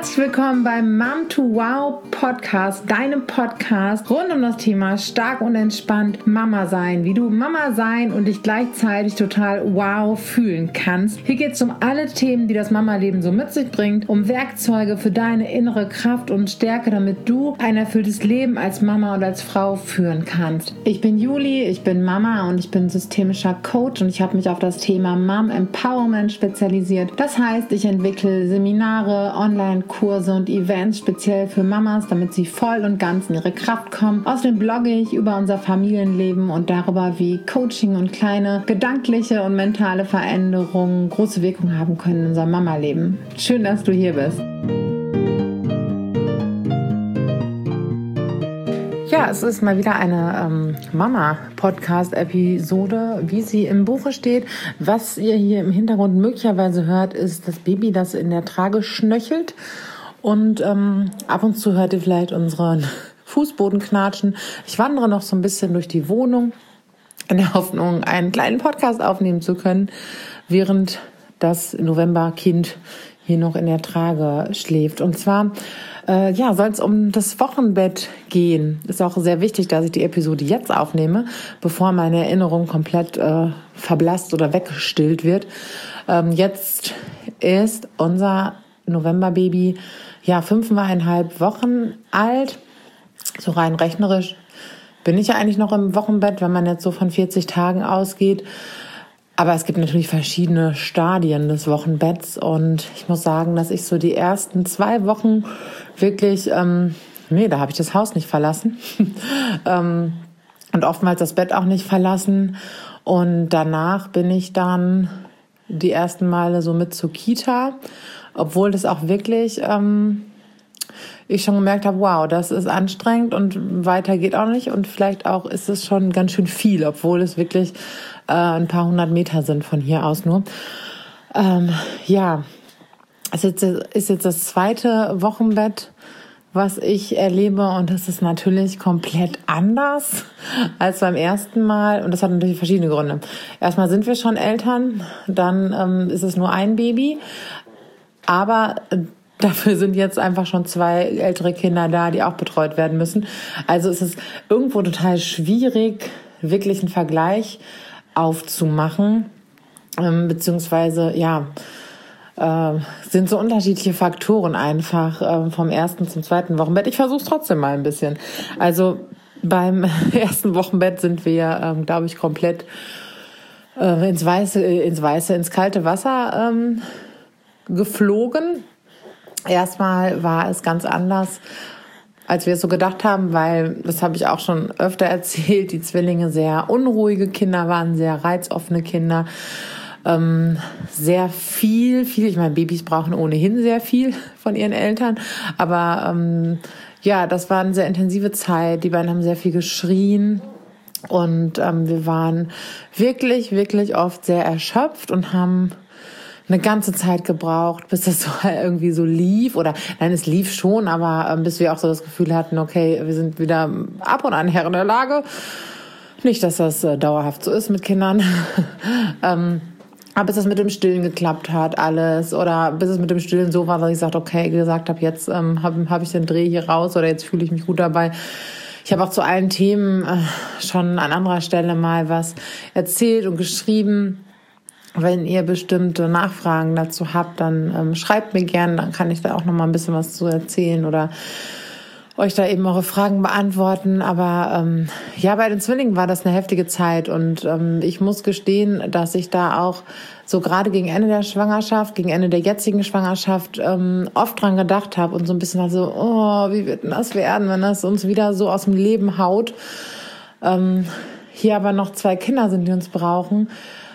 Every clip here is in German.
Herzlich willkommen beim Mom to Wow Podcast, deinem Podcast rund um das Thema stark und entspannt Mama sein, wie du Mama sein und dich gleichzeitig total wow fühlen kannst. Hier geht es um alle Themen, die das Mama-Leben so mit sich bringt, um Werkzeuge für deine innere Kraft und Stärke, damit du ein erfülltes Leben als Mama und als Frau führen kannst. Ich bin Juli, ich bin Mama und ich bin systemischer Coach und ich habe mich auf das Thema Mom Empowerment spezialisiert. Das heißt, ich entwickle Seminare, Online-Kurse und Events speziell für Mamas, damit sie voll und ganz in ihre Kraft kommen. Außerdem blogge ich über unser Familienleben und darüber, wie Coaching und kleine gedankliche und mentale Veränderungen große Wirkung haben können in unserem Mama-Leben. Schön, dass du hier bist. Ja, es ist mal wieder eine Mama-Podcast-Episode, wie sie im Buche steht. Was ihr hier im Hintergrund möglicherweise hört, ist das Baby, das in der Trage schnöchelt. Und ab und zu hört ihr vielleicht unseren Fußboden knatschen. Ich wandere noch so ein bisschen durch die Wohnung in der Hoffnung, einen kleinen Podcast aufnehmen zu können, während das Novemberkind hier noch in der Trage schläft. Und zwar soll es um das Wochenbett gehen. Ist auch sehr wichtig, dass ich die Episode jetzt aufnehme, bevor meine Erinnerung komplett verblasst oder weggestillt wird. Jetzt ist unser Novemberbaby 5,5 Wochen alt. So rein rechnerisch bin ich ja eigentlich noch im Wochenbett, wenn man jetzt so von 40 Tagen ausgeht. Aber es gibt natürlich verschiedene Stadien des Wochenbetts und ich muss sagen, dass ich so die ersten 2 Wochen wirklich, da habe ich das Haus nicht verlassen und oftmals das Bett auch nicht verlassen und danach bin ich dann die ersten Male so mit zur Kita, obwohl das auch wirklich ich schon gemerkt habe, wow, das ist anstrengend und weiter geht auch nicht und vielleicht auch ist es schon ganz schön viel, obwohl es wirklich ein paar 100 Meter sind von hier aus nur. Es ist jetzt das 2. Wochenbett, was ich erlebe und das ist natürlich komplett anders als beim ersten Mal und das hat natürlich verschiedene Gründe. Erstmal sind wir schon Eltern, dann ist es nur ein Baby, aber dafür sind jetzt einfach schon 2 ältere Kinder da, die auch betreut werden müssen. Also es ist irgendwo total schwierig, wirklich einen Vergleich aufzumachen, beziehungsweise sind so unterschiedliche Faktoren einfach vom 1. zum 2. Wochenbett. Ich versuche es trotzdem mal ein bisschen. Also beim 1. Wochenbett sind wir, glaube ich, komplett ins kalte Wasser geflogen. Erstmal war es ganz anders, als wir es so gedacht haben, weil, das habe ich auch schon öfter erzählt, die Zwillinge sehr unruhige Kinder waren, sehr reizoffene Kinder, sehr viel, ich meine, Babys brauchen ohnehin sehr viel von ihren Eltern, aber das war eine sehr intensive Zeit, die beiden haben sehr viel geschrien und wir waren wirklich, wirklich oft sehr erschöpft und haben eine ganze Zeit gebraucht, bis das so irgendwie so lief. Oder nein, es lief schon, aber bis wir auch so das Gefühl hatten, okay, wir sind wieder ab und an Herren der Lage. Nicht, dass das dauerhaft so ist mit Kindern. Aber bis das mit dem Stillen geklappt hat, alles. Oder bis es mit dem Stillen so war, dass ich gesagt habe, jetzt hab ich den Dreh hier raus oder jetzt fühle ich mich gut dabei. Ich habe auch zu allen Themen schon an anderer Stelle mal was erzählt und geschrieben. Wenn ihr bestimmte Nachfragen dazu habt, dann schreibt mir gerne, dann kann ich da auch noch mal ein bisschen was zu erzählen oder euch da eben eure Fragen beantworten. Aber bei den Zwillingen war das eine heftige Zeit und ich muss gestehen, dass ich da auch so gerade gegen Ende der Schwangerschaft, gegen Ende der jetzigen Schwangerschaft oft dran gedacht habe und so ein bisschen so, wie wird denn das werden, wenn das uns wieder so aus dem Leben haut. Hier aber noch 2 Kinder sind, die uns brauchen.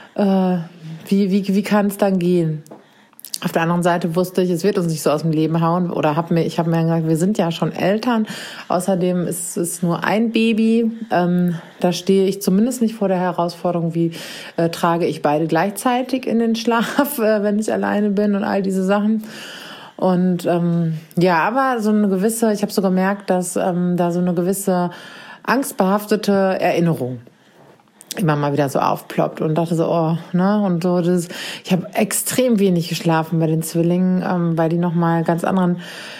Wie kann es dann gehen? Auf der anderen Seite wusste ich, es wird uns nicht so aus dem Leben hauen. Oder ich habe mir gesagt, wir sind ja schon Eltern. Außerdem ist es nur ein Baby. Da stehe ich zumindest nicht vor der Herausforderung, wie trage ich beide gleichzeitig in den Schlaf, wenn ich alleine bin und all diese Sachen. Und aber so eine gewisse, ich habe so gemerkt, dass da so eine gewisse angstbehaftete Erinnerung immer mal wieder so aufploppt und dachte so, oh, ne, und so, ich habe extrem wenig geschlafen bei den Zwillingen, weil die nochmal ganz anderen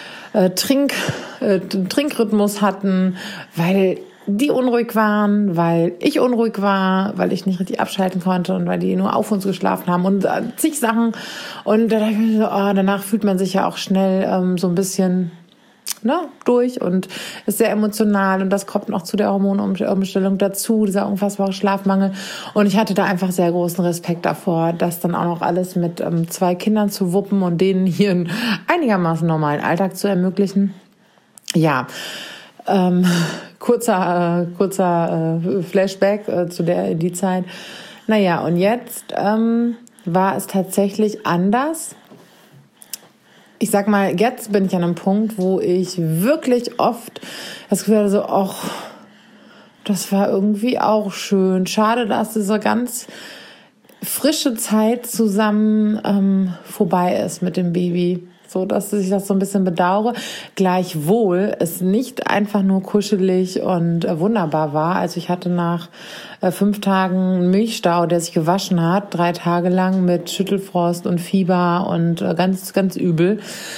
Trinkrhythmus hatten, weil die unruhig waren, weil ich unruhig war, weil ich nicht richtig abschalten konnte und weil die nur auf uns geschlafen haben und zig Sachen. Und da dachte ich mir so, oh, danach fühlt man sich ja auch schnell so ein bisschen durch und ist sehr emotional und das kommt noch zu der Hormonumstellung dazu, dieser unfassbare Schlafmangel. Und ich hatte da einfach sehr großen Respekt davor, das dann auch noch alles mit 2 Kindern zu wuppen und denen hier einen einigermaßen normalen Alltag zu ermöglichen. Ja, kurzer Flashback zu die Zeit. Naja, und jetzt war es tatsächlich anders. Ich sag mal, jetzt bin ich an einem Punkt, wo ich wirklich oft das Gefühl hatte, so, ach, das war irgendwie auch schön. Schade, dass diese ganz frische Zeit zusammen vorbei ist mit dem Baby. So, dass ich das so ein bisschen bedauere. Gleichwohl es nicht einfach nur kuschelig und wunderbar war. Also ich hatte nach 5 Tagen einen Milchstau, der sich gewaschen hat, 3 Tage lang mit Schüttelfrost und Fieber und ganz, ganz übel.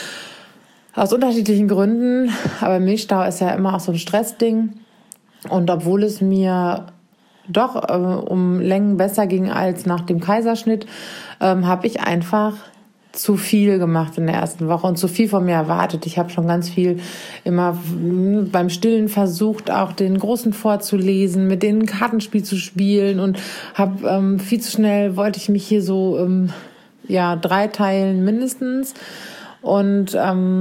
Aus unterschiedlichen Gründen. Aber Milchstau ist ja immer auch so ein Stressding. Und obwohl es mir doch um Längen besser ging als nach dem Kaiserschnitt, habe ich einfach zu viel gemacht in der ersten Woche und zu viel von mir erwartet. Ich habe schon ganz viel immer beim Stillen versucht, auch den Großen vorzulesen, mit denen ein Kartenspiel zu spielen und habe viel zu schnell wollte ich mich hier so 3 teilen mindestens und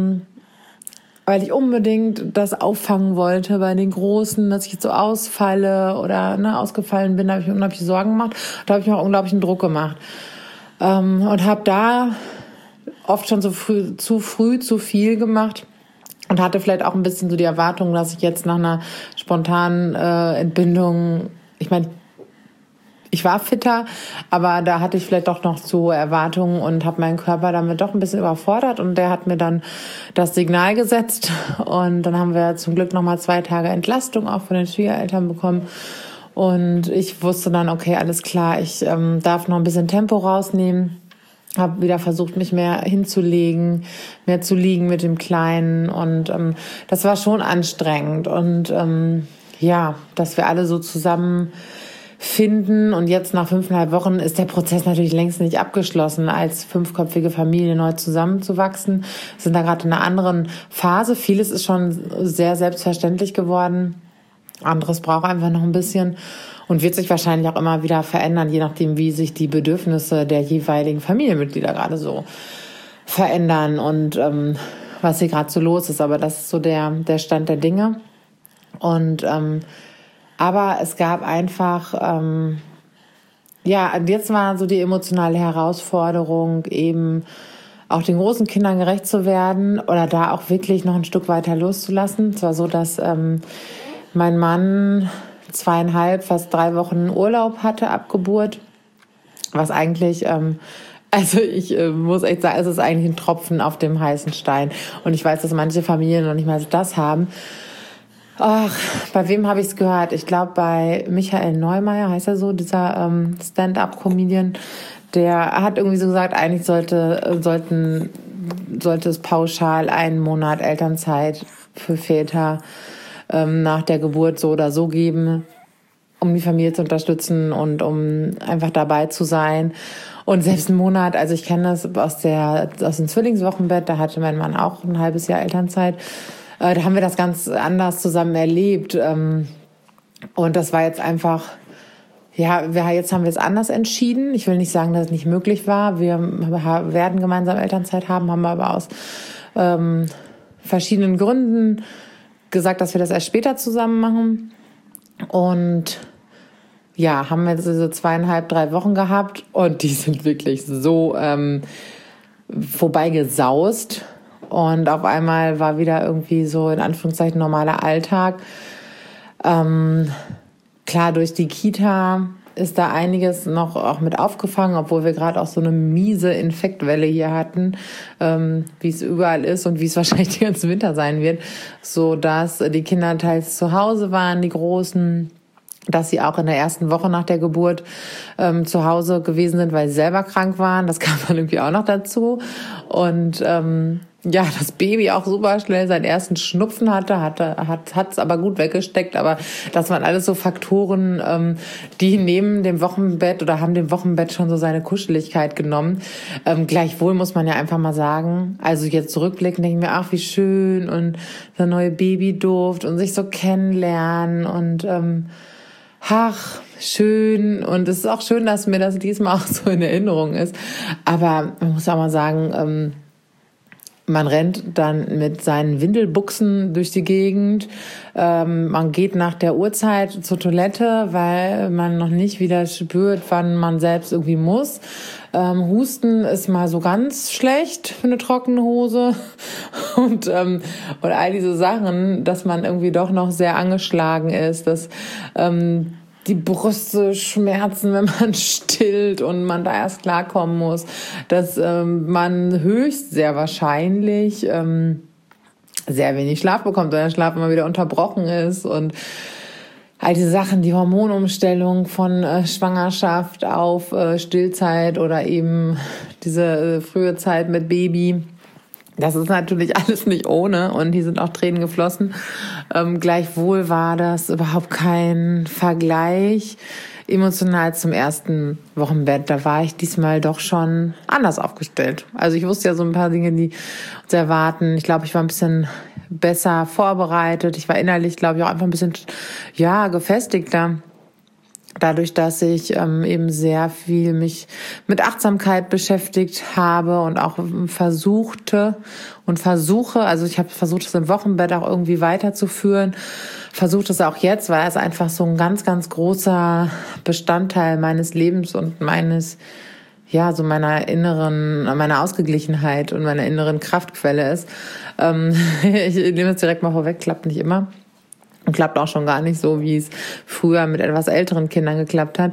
weil ich unbedingt das auffangen wollte bei den Großen, dass ich jetzt so ausfalle oder ausgefallen bin, da habe ich mir unglaubliche Sorgen gemacht. Da habe ich mir auch unglaublichen Druck gemacht. Und habe da oft schon zu früh zu viel gemacht und hatte vielleicht auch ein bisschen so die Erwartung, dass ich jetzt nach einer spontanen Entbindung, ich meine, ich war fitter, aber da hatte ich vielleicht doch noch so Erwartungen und habe meinen Körper damit doch ein bisschen überfordert und der hat mir dann das Signal gesetzt und dann haben wir zum Glück nochmal 2 Tage Entlastung auch von den Schwiegereltern bekommen. Und ich wusste dann, okay, alles klar, ich darf noch ein bisschen Tempo rausnehmen. Habe wieder versucht, mich mehr hinzulegen, mehr zu liegen mit dem Kleinen. Und das war schon anstrengend. Und dass wir alle so zusammen finden. Und jetzt nach 5,5 Wochen ist der Prozess natürlich längst nicht abgeschlossen, als 5-köpfige Familie neu zusammenzuwachsen. Wir sind da gerade in einer anderen Phase. Vieles ist schon sehr selbstverständlich geworden. Anderes braucht einfach noch ein bisschen und wird sich wahrscheinlich auch immer wieder verändern, je nachdem, wie sich die Bedürfnisse der jeweiligen Familienmitglieder gerade so verändern und was hier gerade so los ist. Aber das ist so der Stand der Dinge. Und aber es gab einfach, jetzt war so die emotionale Herausforderung, eben auch den großen Kindern gerecht zu werden oder da auch wirklich noch ein Stück weiter loszulassen. Es war so, dass mein Mann 2,5, fast 3 Wochen Urlaub hatte ab Geburt, was eigentlich, ich muss echt sagen, es ist eigentlich ein Tropfen auf dem heißen Stein. Und ich weiß, dass manche Familien noch nicht mal das haben. Ach, bei wem habe ich es gehört? Ich glaube, bei Michael Neumeier, heißt er so, dieser Stand-up-Comedian, der hat irgendwie so gesagt, eigentlich sollte es pauschal 1 Monat Elternzeit für Väter nach der Geburt so oder so geben, um die Familie zu unterstützen und um einfach dabei zu sein. Und selbst 1 Monat, also ich kenne das aus dem Zwillingswochenbett, da hatte mein Mann auch ein halbes Jahr Elternzeit. Da haben wir das ganz anders zusammen erlebt. Und das war jetzt einfach, jetzt haben wir es anders entschieden. Ich will nicht sagen, dass es nicht möglich war. Wir werden gemeinsam Elternzeit haben aber aus verschiedenen Gründen gesagt, dass wir das erst später zusammen machen. Und haben wir so 2,5, 3 Wochen gehabt und die sind wirklich so vorbeigesaust. Und auf einmal war wieder irgendwie so in Anführungszeichen normaler Alltag. Klar, durch die Kita ist da einiges noch auch mit aufgefangen, obwohl wir gerade auch so eine miese Infektwelle hier hatten, wie es überall ist und wie es wahrscheinlich den ganzen Winter sein wird, so dass die Kinder teils zu Hause waren, die Großen, dass sie auch in der ersten Woche nach der Geburt zu Hause gewesen sind, weil sie selber krank waren. Das kam dann irgendwie auch noch dazu. Und das Baby auch super schnell seinen ersten Schnupfen hat es aber gut weggesteckt. Aber das waren alles so Faktoren, die neben dem Wochenbett oder haben dem Wochenbett schon so seine Kuscheligkeit genommen. Gleichwohl muss man ja einfach mal sagen, also jetzt zurückblicken, denke ich mir, ach wie schön und der neue Babyduft und sich so kennenlernen und schön. Und es ist auch schön, dass mir das diesmal auch so in Erinnerung ist. Aber man muss auch mal sagen, man rennt dann mit seinen Windelbuchsen durch die Gegend. Man geht nach der Uhrzeit zur Toilette, weil man noch nicht wieder spürt, wann man selbst irgendwie muss. Husten ist mal so ganz schlecht für eine trockene Hose. Und all diese Sachen, dass man irgendwie doch noch sehr angeschlagen ist, dass die Brüste schmerzen, wenn man stillt und man da erst klarkommen muss, dass man sehr wahrscheinlich sehr wenig Schlaf bekommt, weil der Schlaf immer wieder unterbrochen ist und all diese Sachen, die Hormonumstellung von Schwangerschaft auf Stillzeit oder eben diese frühe Zeit mit Baby. Das ist natürlich alles nicht ohne und hier sind auch Tränen geflossen. Gleichwohl war das überhaupt kein Vergleich emotional zum ersten Wochenbett. Da war ich diesmal doch schon anders aufgestellt. Also ich wusste ja so ein paar Dinge, die uns erwarten. Ich glaube, ich war ein bisschen besser vorbereitet. Ich war innerlich, glaube ich, auch einfach ein bisschen gefestigter. Dadurch, dass ich eben sehr viel mich mit Achtsamkeit beschäftigt habe und auch versuche, also ich habe versucht, es im Wochenbett auch irgendwie weiterzuführen, versuche es auch jetzt, weil es einfach so ein ganz, ganz großer Bestandteil meines Lebens und meiner Ausgeglichenheit und meiner inneren Kraftquelle ist. Ich nehme es direkt mal vorweg, klappt nicht immer. Und klappt auch schon gar nicht so, wie es früher mit etwas älteren Kindern geklappt hat.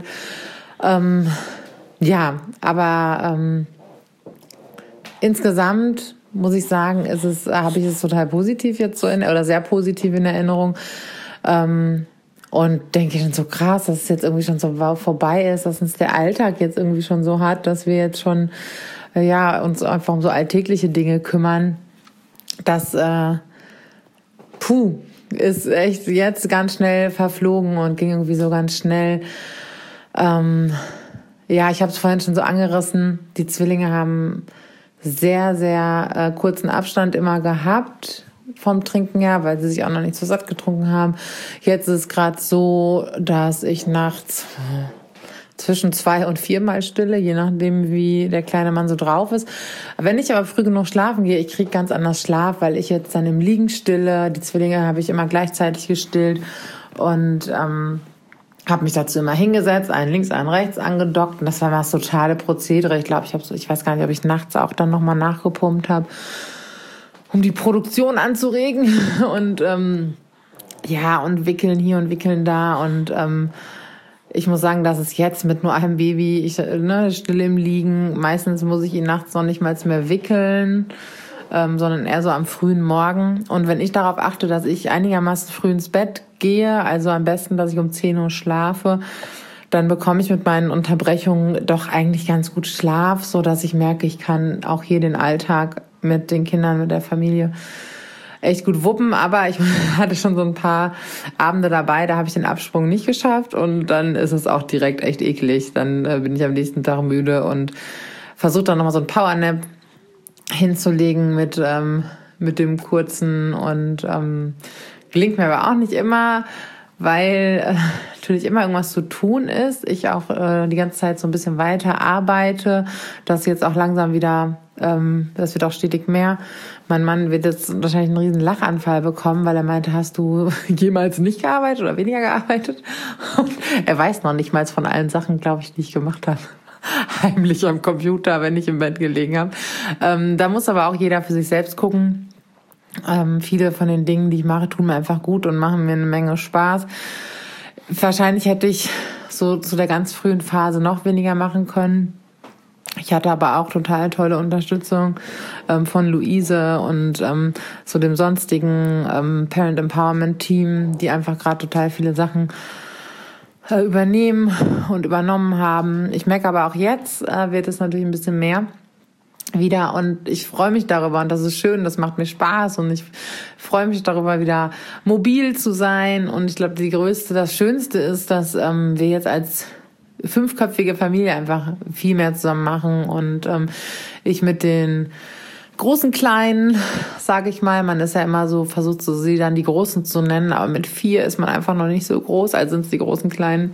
Insgesamt muss ich sagen, habe ich es total positiv jetzt oder sehr positiv in Erinnerung. Und denke schon so krass, dass es jetzt irgendwie schon so vorbei ist, dass uns der Alltag jetzt irgendwie schon so hat, dass wir jetzt schon uns einfach um so alltägliche Dinge kümmern. Das ist echt jetzt ganz schnell verflogen und ging irgendwie so ganz schnell. Ich habe es vorhin schon so angerissen. Die Zwillinge haben sehr, sehr kurzen Abstand immer gehabt vom Trinken her, weil sie sich auch noch nicht so satt getrunken haben. Jetzt ist es gerade so, dass ich nachts zwischen 2 und 4 Mal stille, je nachdem, wie der kleine Mann so drauf ist. Wenn ich aber früh genug schlafen gehe, ich kriege ganz anders Schlaf, weil ich jetzt dann im Liegen stille. Die Zwillinge habe ich immer gleichzeitig gestillt und habe mich dazu immer hingesetzt, einen links, einen rechts angedockt. Und das war das totale Prozedere. Ich glaube, ich weiß gar nicht, ob ich nachts auch dann nochmal nachgepumpt habe, um die Produktion anzuregen. Und und wickeln hier und wickeln da und ich muss sagen, dass es jetzt mit nur einem Baby, still im Liegen, meistens muss ich ihn nachts noch nicht mal mehr wickeln, sondern eher so am frühen Morgen. Und wenn ich darauf achte, dass ich einigermaßen früh ins Bett gehe, also am besten, dass ich um 10 Uhr schlafe, dann bekomme ich mit meinen Unterbrechungen doch eigentlich ganz gut Schlaf, so dass ich merke, ich kann auch hier den Alltag mit den Kindern, mit der Familie echt gut wuppen, aber ich hatte schon so ein paar Abende dabei, da habe ich den Absprung nicht geschafft und dann ist es auch direkt echt eklig. Dann bin ich am nächsten Tag müde und versuche dann nochmal so ein Powernap hinzulegen mit dem kurzen und gelingt mir aber auch nicht immer, weil natürlich immer irgendwas zu tun ist. Ich auch die ganze Zeit so ein bisschen weiter arbeite, das jetzt auch langsam wieder, das wird auch stetig mehr. Mein Mann wird jetzt wahrscheinlich einen riesen Lachanfall bekommen, weil er meinte, hast du jemals nicht gearbeitet oder weniger gearbeitet? Und er weiß noch nicht mal von allen Sachen, glaube ich, die ich gemacht habe. Heimlich am Computer, wenn ich im Bett gelegen habe. Da muss aber auch jeder für sich selbst gucken. Viele von den Dingen, die ich mache, tun mir einfach gut und machen mir eine Menge Spaß. Wahrscheinlich hätte ich so zu der ganz frühen Phase noch weniger machen können. Ich hatte aber auch total tolle Unterstützung von Luise und so dem sonstigen Parent Empowerment Team, die einfach gerade total viele Sachen übernehmen und übernommen haben. Ich merke aber auch jetzt, wird es natürlich ein bisschen mehr wieder und ich freue mich darüber und das ist schön, das macht mir Spaß und ich freue mich darüber, wieder mobil zu sein und ich glaube, das Schönste ist, dass wir jetzt als 5-köpfige Familie einfach viel mehr zusammen machen und ich mit den großen Kleinen, sage ich mal, man ist ja immer so, versucht so sie dann die Großen zu nennen, aber mit 4 ist man einfach noch nicht so groß, also sind es die großen Kleinen,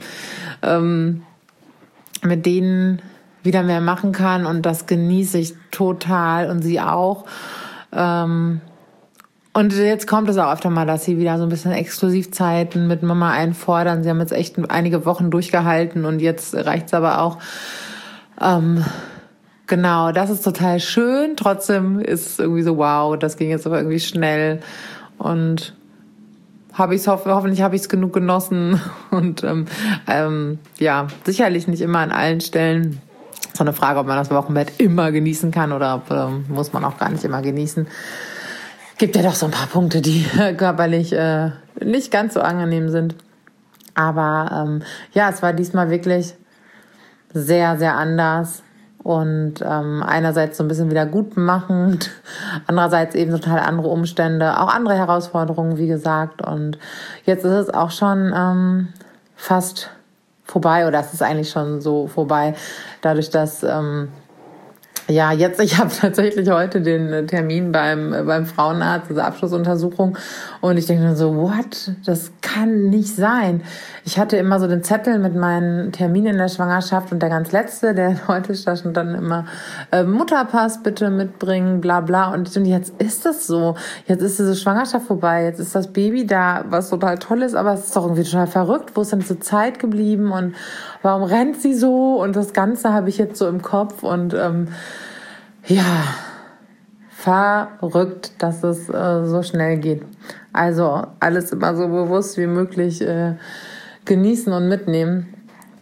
mit denen wieder mehr machen kann und das genieße ich total und sie auch. Und jetzt kommt es auch öfter mal, dass sie wieder so ein bisschen Exklusivzeiten mit Mama einfordern. Sie haben jetzt echt einige Wochen durchgehalten und jetzt reicht's aber auch. Genau, das ist total schön. Trotzdem ist es irgendwie so, wow, das ging jetzt aber irgendwie schnell und hoffentlich habe ich es genug genossen und ja, sicherlich nicht immer an allen Stellen. So eine Frage, ob man das Wochenbett immer genießen kann oder ob, muss man auch gar nicht immer genießen. Gibt ja doch so ein paar Punkte, die körperlich nicht ganz so angenehm sind. Aber ja, es war diesmal wirklich sehr, sehr anders und einerseits so ein bisschen wiedergutmachend, andererseits eben total andere Umstände, auch andere Herausforderungen, wie gesagt. Und jetzt ist es auch schon fast vorbei, oder es ist eigentlich schon so vorbei, dadurch, dass ich habe tatsächlich heute den Termin beim Frauenarzt, diese Abschlussuntersuchung, und ich denke mir so, what? Das kann nicht sein. Ich hatte immer so den Zettel mit meinen Terminen in der Schwangerschaft und der ganz letzte, der heute stand dann immer Mutterpass bitte mitbringen, bla bla. Und jetzt ist das so. Jetzt ist diese Schwangerschaft vorbei, jetzt ist das Baby da, was total toll ist, aber es ist doch irgendwie total verrückt. Wo ist denn diese Zeit geblieben und warum rennt sie so? Und das Ganze habe ich jetzt so im Kopf und ja, verrückt, dass es so schnell geht. Also alles immer so bewusst wie möglich genießen und mitnehmen.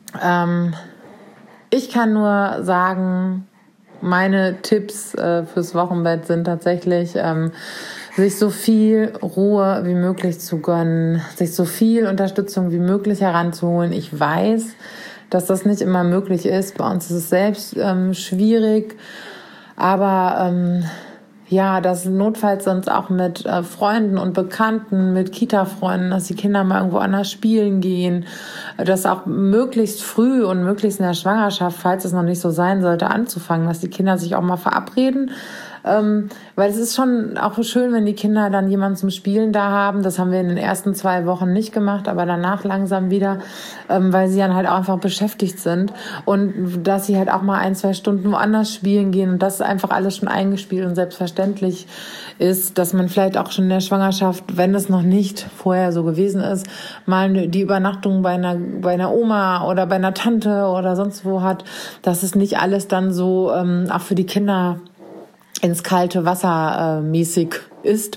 Ich kann nur sagen, meine Tipps fürs Wochenbett sind tatsächlich, sich so viel Ruhe wie möglich zu gönnen, sich so viel Unterstützung wie möglich heranzuholen. Ich weiß, dass das nicht immer möglich ist. Bei uns ist es selbst schwierig. Aber dass notfalls sonst auch mit Freunden und Bekannten, mit Kita-Freunden, dass die Kinder mal irgendwo anders spielen gehen, dass auch möglichst früh und möglichst in der Schwangerschaft, falls es noch nicht so sein sollte, anzufangen, dass die Kinder sich auch mal verabreden. Weil es ist schon auch schön, wenn die Kinder dann jemanden zum Spielen da haben. Das haben wir in den ersten 2 Wochen nicht gemacht, aber danach langsam wieder, weil sie dann halt auch einfach beschäftigt sind und dass sie halt auch mal 1-2 Stunden woanders spielen gehen und das ist einfach alles schon eingespielt und selbstverständlich ist, dass man vielleicht auch schon in der Schwangerschaft, wenn es noch nicht vorher so gewesen ist, mal die Übernachtung bei einer Oma oder bei einer Tante oder sonst wo hat, dass es nicht alles dann so auch für die Kinder ins kalte Wasser mäßig ist.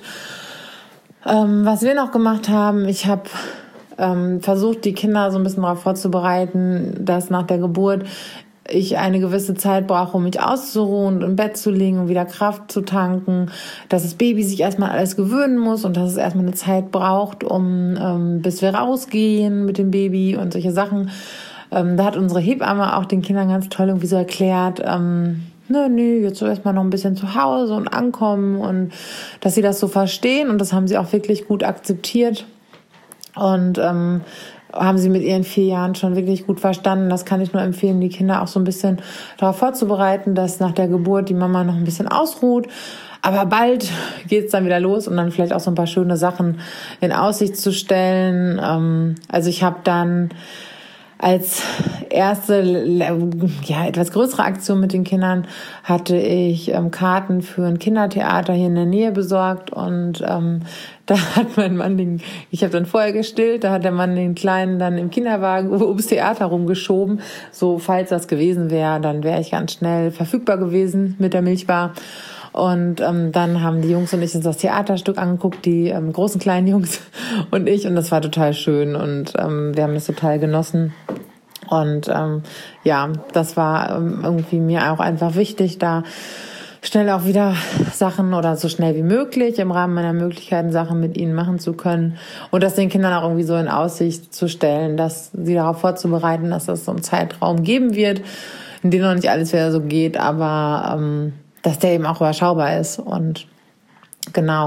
Was wir noch gemacht haben, ich habe versucht, die Kinder so ein bisschen darauf vorzubereiten, dass nach der Geburt ich eine gewisse Zeit brauche, um mich auszuruhen und im Bett zu liegen und wieder Kraft zu tanken, dass das Baby sich erstmal alles gewöhnen muss und dass es erstmal eine Zeit braucht, bis wir rausgehen mit dem Baby und solche Sachen. Da hat unsere Hebamme auch den Kindern ganz toll irgendwie so erklärt, jetzt so erstmal noch ein bisschen zu Hause und ankommen und dass sie das so verstehen und das haben sie auch wirklich gut akzeptiert und haben sie mit ihren 4 Jahren schon wirklich gut verstanden. Das kann ich nur empfehlen, die Kinder auch so ein bisschen darauf vorzubereiten, dass nach der Geburt die Mama noch ein bisschen ausruht. Aber bald geht's dann wieder los und dann vielleicht auch so ein paar schöne Sachen in Aussicht zu stellen. Also ich habe dann als erste, etwas größere Aktion mit den Kindern hatte ich Karten für ein Kindertheater hier in der Nähe besorgt und da hat mein Mann ich habe dann vorher gestillt, da hat der Mann den Kleinen dann im Kinderwagen ums Theater rumgeschoben. So, falls das gewesen wäre, dann wäre ich ganz schnell verfügbar gewesen mit der Milchbar. Und dann haben die Jungs und ich uns das Theaterstück angeguckt, die großen, kleinen Jungs und ich. Und das war total schön und wir haben das total genossen. Und das war irgendwie mir auch einfach wichtig, da schnell auch wieder Sachen oder so schnell wie möglich im Rahmen meiner Möglichkeiten Sachen mit ihnen machen zu können und das den Kindern auch irgendwie so in Aussicht zu stellen, dass sie darauf vorzubereiten, dass es so einen Zeitraum geben wird, in dem noch nicht alles wieder so geht, aber dass der eben auch überschaubar ist und genau,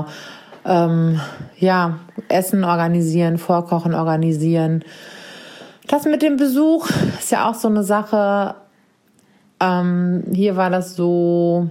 Essen organisieren, Vorkochen organisieren. Das mit dem Besuch ist ja auch so eine Sache. Hier war das so,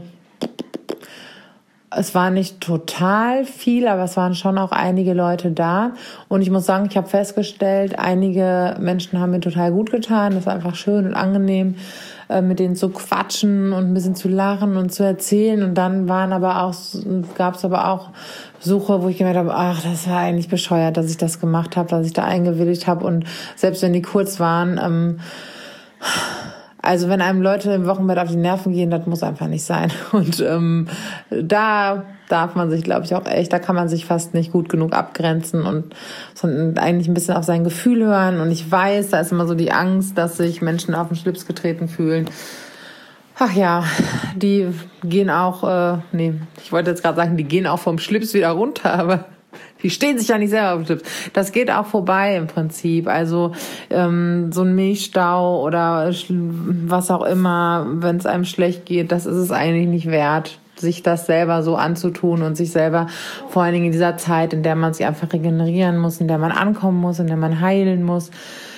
es war nicht total viel, aber es waren schon auch einige Leute da. Und ich muss sagen, ich habe festgestellt, einige Menschen haben mir total gut getan. Das war einfach schön und angenehm, mit denen zu quatschen und ein bisschen zu lachen und zu erzählen. Und dann gab es aber auch Besuche, wo ich gemerkt habe, ach, das war eigentlich bescheuert, dass ich das gemacht habe, dass ich da eingewilligt habe. Und selbst wenn die kurz waren, also wenn einem Leute im Wochenbett auf die Nerven gehen, das muss einfach nicht sein. Und da darf man sich, glaube ich, auch echt, da kann man sich fast nicht gut genug abgrenzen und eigentlich ein bisschen auf sein Gefühl hören. Und ich weiß, da ist immer so die Angst, dass sich Menschen auf den Schlips getreten fühlen. Ach ja, die gehen auch, ich wollte jetzt gerade sagen, die gehen auch vom Schlips wieder runter, aber die stehen sich ja nicht selber auf dem Schlips. Das geht auch vorbei im Prinzip. Also so ein Milchstau oder was auch immer, wenn es einem schlecht geht, das ist es eigentlich nicht wert, sich das selber so anzutun und sich selber vor allen Dingen in dieser Zeit, in der man sich einfach regenerieren muss, in der man ankommen muss, in der man heilen muss,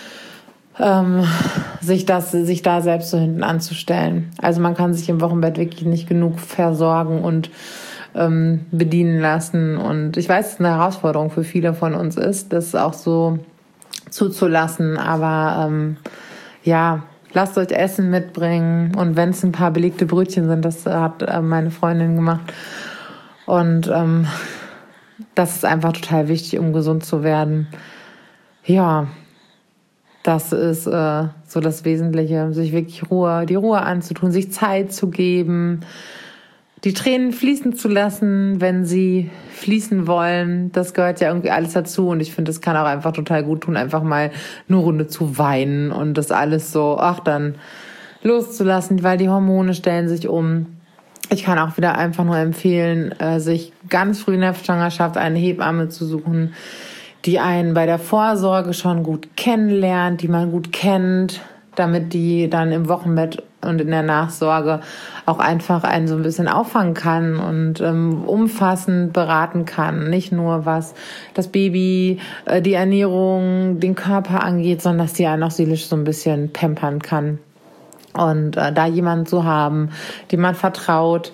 sich da selbst so hinten anzustellen. Also man kann sich im Wochenbett wirklich nicht genug versorgen und bedienen lassen. Und ich weiß, dass es eine Herausforderung für viele von uns ist, das auch so zuzulassen. Aber lasst euch Essen mitbringen. Und wenn es ein paar belegte Brötchen sind, das hat meine Freundin gemacht. Und das ist einfach total wichtig, um gesund zu werden. Ja, das ist so das Wesentliche, sich wirklich die Ruhe anzutun, sich Zeit zu geben, die Tränen fließen zu lassen, wenn sie fließen wollen. Das gehört ja irgendwie alles dazu. Und ich finde, es kann auch einfach total gut tun, einfach mal eine Runde zu weinen und das alles so, dann loszulassen, weil die Hormone stellen sich um. Ich kann auch wieder einfach nur empfehlen, sich ganz früh in der Schwangerschaft eine Hebamme zu suchen, die einen bei der Vorsorge schon gut kennenlernt, die man gut kennt, damit die dann im Wochenbett und in der Nachsorge auch einfach einen so ein bisschen auffangen kann und umfassend beraten kann. Nicht nur was das Baby, die Ernährung, den Körper angeht, sondern dass die einen auch seelisch so ein bisschen pampern kann. Und da jemanden zu haben, dem man vertraut,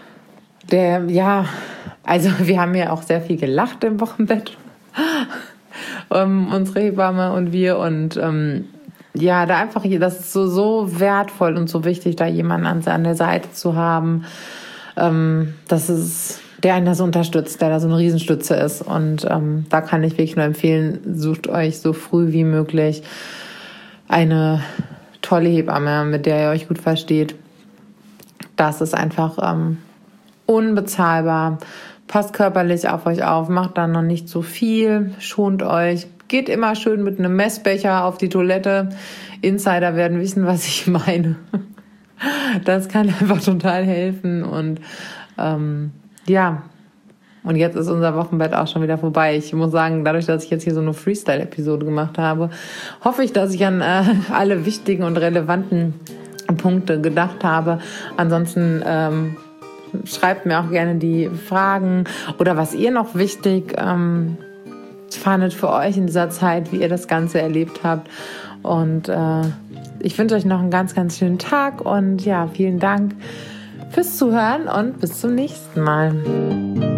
also wir haben ja auch sehr viel gelacht im Wochenbett, unsere Hebamme und wir und da einfach, das ist so wertvoll und so wichtig, da jemanden an der Seite zu haben, der einen da so unterstützt, der da so eine Riesenstütze ist. Und da kann ich wirklich nur empfehlen, sucht euch so früh wie möglich eine tolle Hebamme, mit der ihr euch gut versteht. Das ist einfach unbezahlbar. Passt körperlich auf euch auf, macht dann noch nicht so viel, schont euch. Geht immer schön mit einem Messbecher auf die Toilette. Insider werden wissen, was ich meine. Das kann einfach total helfen. Und und jetzt ist unser Wochenbett auch schon wieder vorbei. Ich muss sagen, dadurch, dass ich jetzt hier so eine Freestyle-Episode gemacht habe, hoffe ich, dass ich an alle wichtigen und relevanten Punkte gedacht habe. Ansonsten schreibt mir auch gerne die Fragen oder was ihr noch wichtig fandet für euch in dieser Zeit, wie ihr das Ganze erlebt habt. Und ich wünsche euch noch einen ganz, ganz schönen Tag und vielen Dank fürs Zuhören und bis zum nächsten Mal.